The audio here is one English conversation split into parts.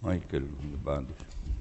مايكل اللي بعده.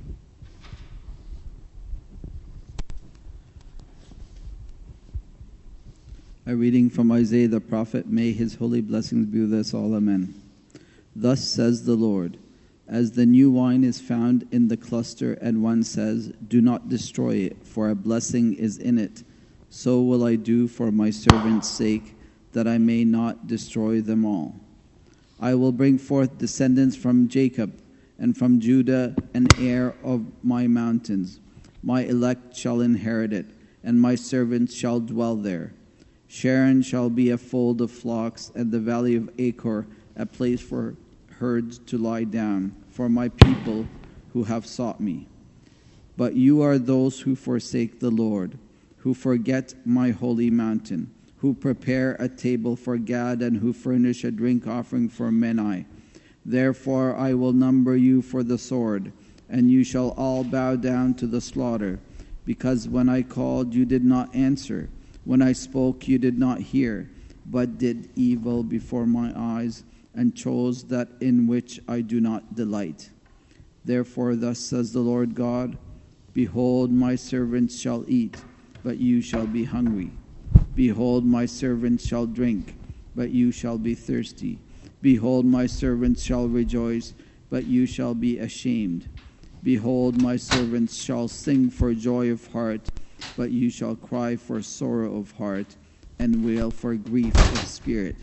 A reading from Isaiah the prophet. May his holy blessings be with us all. Amen. Thus says the Lord, as the new wine is found in the cluster, and one says, do not destroy it, for a blessing is in it, so will I do for my servant's sake, that I may not destroy them all. I will bring forth descendants from Jacob, and from Judah an heir of my mountains. My elect shall inherit it, and my servants shall dwell there. Sharon shall be a fold of flocks, and the valley of Achor a place for herds to lie down, for my people who have sought me. But you are those who forsake the Lord, who forget my holy mountain, who prepare a table for Gad, and who furnish a drink offering for Menai. Therefore I will number you for the sword, and you shall all bow down to the slaughter, because when I called you did not answer. When I spoke, you did not hear, but did evil before my eyes, and chose that in which I do not delight. Therefore, thus says the Lord God, behold, my servants shall eat, but you shall be hungry. Behold, my servants shall drink, but you shall be thirsty. Behold, my servants shall rejoice, but you shall be ashamed. Behold, my servants shall sing for joy of heart, but you shall cry for sorrow of heart, and wail for grief of spirit.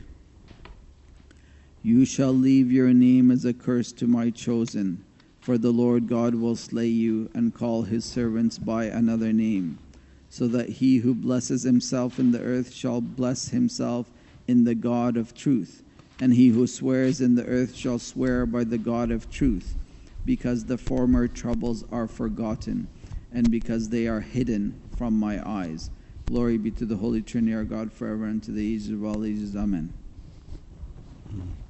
You shall leave your name as a curse to my chosen, for the Lord God will slay you, and call his servants by another name, so that he who blesses himself in the earth shall bless himself in the God of truth, and he who swears in the earth shall swear by the God of truth, because the former troubles are forgotten, and because they are hidden from my eyes. Glory be to the Holy Trinity, our God, forever and to the ages of all ages. Amen.